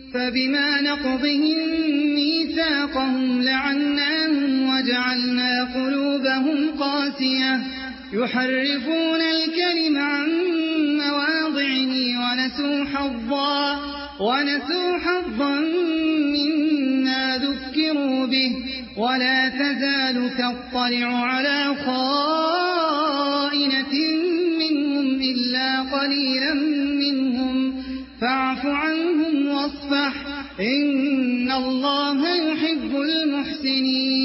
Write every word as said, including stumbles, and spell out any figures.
فبما نقضهم ميثاقهم لعناهم وجعلنا قلوبهم قاسية يحرفون الكلم عن مواضعه ونسوا حظا ونسوا حظا مما ذكروا به ولا تزال تطلع على خائنة منهم إلا قليلا منهم فاعف عنهم واصفح إن الله يحب المحسنين